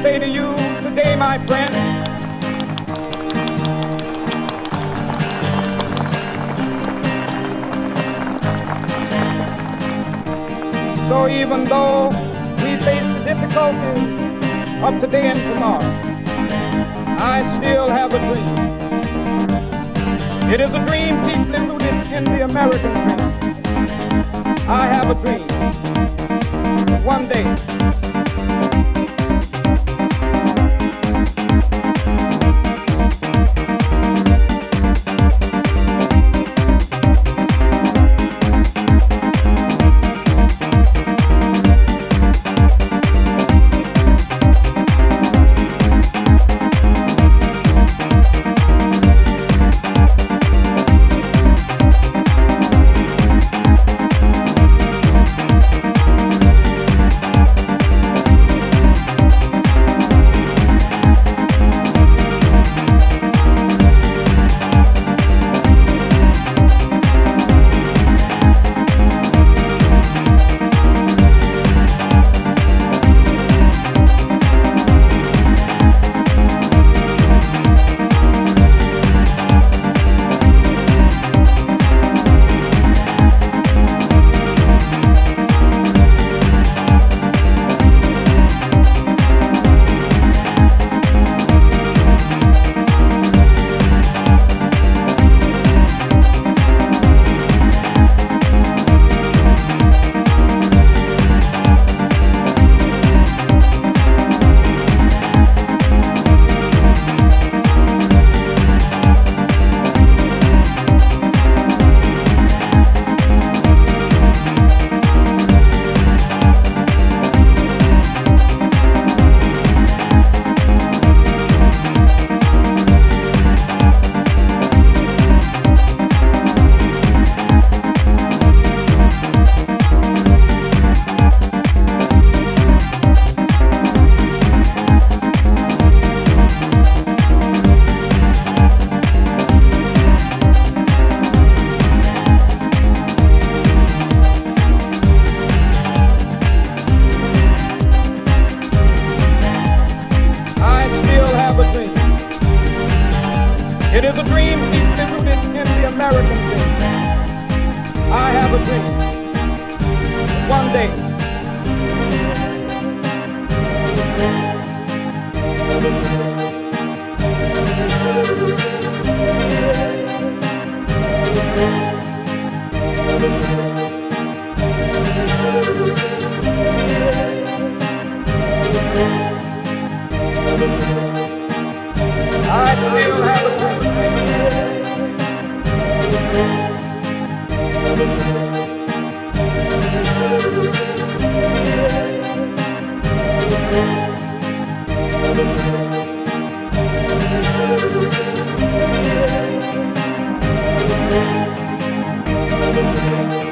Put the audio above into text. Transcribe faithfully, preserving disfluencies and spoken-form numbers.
say to you today, my friend, so even though we face the difficulties of today and tomorrow, I still have a dream. It is a dream deeply rooted in the American dream. I have a dream. One day, it is a dream deeply rooted in the American dream. I have a dream. One day, I still have a dream. Thank you.